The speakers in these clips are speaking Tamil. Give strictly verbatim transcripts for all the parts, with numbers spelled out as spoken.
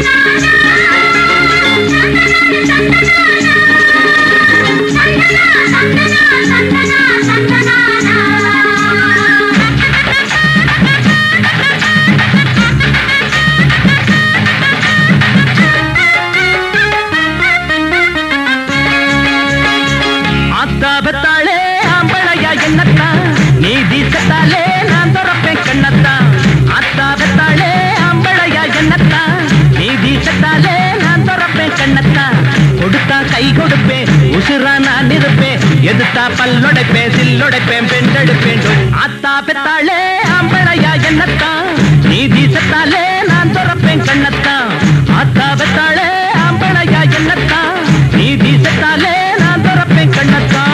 ஆத்தாபத்தாளே ஆம்பளையா என்னத்தான் நீ வீசத்தாலே நான் துறப்பேன் கண்ணத்தான். ஆத்தாபத்தாளே ஆம்பளையா என்னத்தான் நீ வீசத்தாலே நான் துறப்பேன் கண்ணத்தான். கொடுத்தா கை கொடுப்பேன் உசுரா நான் இருப்பேன் எதுத்தா பல்லொடைப்பேன் சில்லொடைப்பேன் பெண்டெடுப்பேன். ஆத்தாபத்தாளே ஆம்பளையா என்னத்தான் நீ வீசத்தாலே நான் துறப்பேன் கண்ணத்தான். ஆத்தாபத்தாளே ஆம்பளையா என்னத்தான் நீ வீசத்தாலே நான் துறப்பேன் கண்ணத்தான்.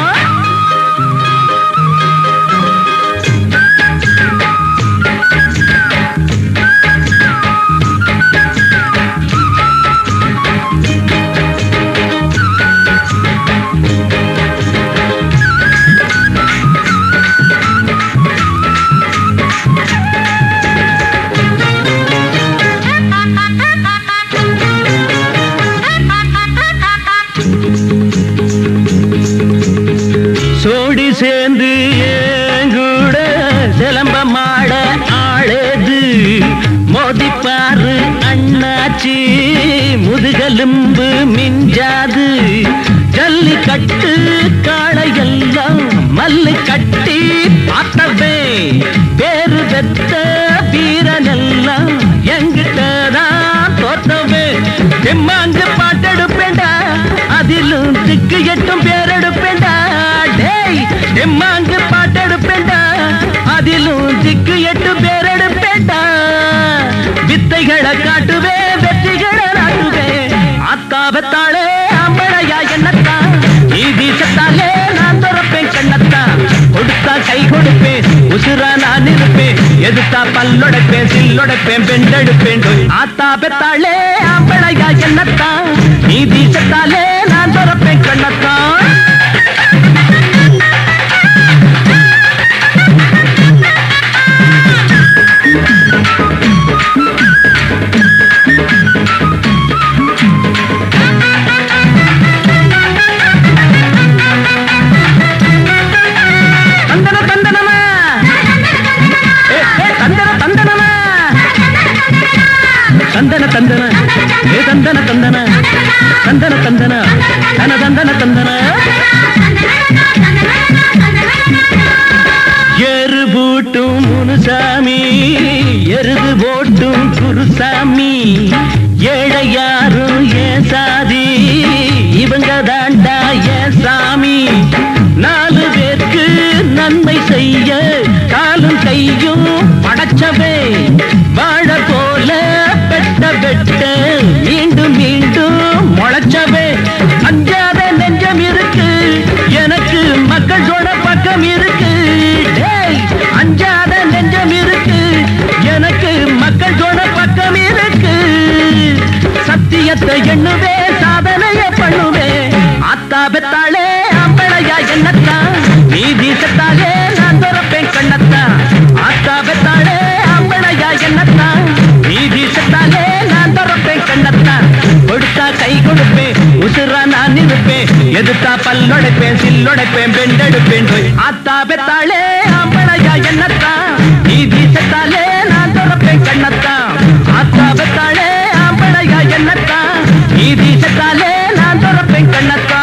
சோடி சேர்ந்து ஏங்கூட சிலம்ப மாட ஆளேது மோதிப்பாரு அண்ணாச்சி முதுகெலும்பு மிஞ்சாது. ஜல்லி கட்டு காளையெல்லாம் மல்லு கட்டி பார்த்தவே பேரு பெத்த வீரனெல்லாம் எங்கிட்டதான் தோத்தவே. தெம்மாங்கு பாட்டெடுப்பேண்டா அதிலும் திக்கு எட்டும் பேரெடுப்பேண்டா. தெம்மாங்கு பாட்டெடுப்பேண்டா அதிலும் திக்கு எட்டு பேரெடுப்பேண்டா. வித்தைகளை காட்டுவே வெற்றிகளை நாட்டுவே. ஆத்தாபத்தாளே ஆம்பளையா என்னத்தான் நீ வீசத்தாலே நான் துறப்பேன் கண்ணத்தான். கொடுத்தா கை கொடுப்பேன் உசுரா நான் இருப்பேன் எதுத்தா பல்லொடைப்பேன் சில்லொடைப்பேன் பெண்டெடுப்பேன். ஆத்தாபத்தாளே ஆம்பளையா என்னத்தான் நீ வீசத்தாலே நான் துறப்பேன் கண்ணத்தான். தந்தன தந்தன ஏ தந்தன தந்தன தந்தன தந்தன தன தந்தன தந்தன. எரு பூட்டும் முனுசாமி எருது போட்டும் குருசாமி. ஏழை யாரும் ஏன் சாதி இவங்க தாண்டா ஏன் சாமி. நாலு பேருக்கு நன்மை செய்ய காலும் கையும் படைச்சவே. வாழ போல பெட்ட பெட்ட மீண்டும் மீண்டும் முளைச்சவே. அஞ்சாத நெஞ்சம் இருக்கு எனக்கு மக்கள் சொட பக்கம் இருக்கு. அஞ்சாத நெஞ்சம் இருக்கு எனக்கு மக்கள் சொட பக்கம் இருக்கு. சத்தியத்தை எண்ணுவே சாதனைய பண்ணுவே. ஆத்தாபத்தாளே ஆம்பளையா என்னத்தான் நீ வீசத்தாலே நான் துறப்பேன் கண்ணத்தான். ஆத்தாபத்தாளே ஆம்பளையா என்னத்தான் நீ வீசத்தாலே நான் துறப்பேன் கண்ணத்தான். கொடுத்தா கை கொடுப்பேன் உசுரா நான் இருப்பேன் எதுத்தா பல்லொடைப்பேன் சில்லொடைப்பேன் பெண்டெடுப்பேன். ஆத்தாபத்தாளே ஆம்பளையா என்னத்தான் நீ வீசத்தாலே நான் துறப்பேன் கண்ணத்தான். ஆத்தாபத்தாளே ஆம்பளையா என்னத்தான் நீ வீசத்தாலே நான் துறப்பேன் கண்ணத்தான்.